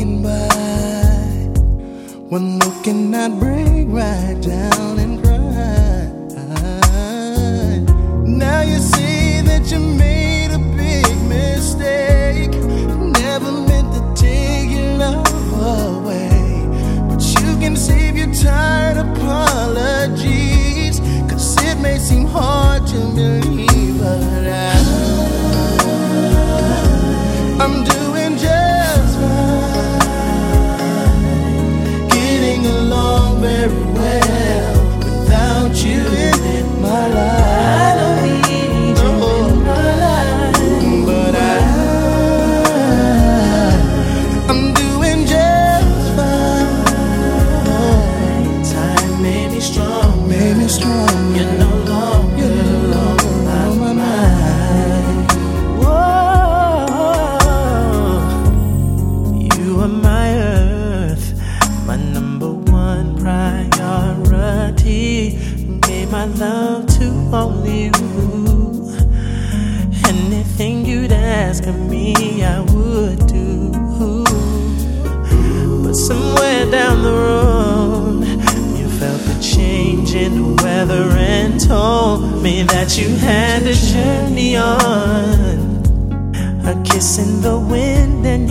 walking by, one look and I'd break right down and cry. Now you see that you made a big mistake. Never meant to take your love away, but you can save your tired apologies, 'cause it may seem hard to believe, but I'm doing just fine, getting along very well without you in my life. I don't need you in my life, but I'm doing just fine. time made me strong, Made me strong. you're no longer on my mind. Whoa, you are my earth, my number one priority. Gave my love to only you. Anything you'd ask of me, I would do. But somewhere down the road, you felt the change in the weather and told me that you had to journey on. A kiss in the wind and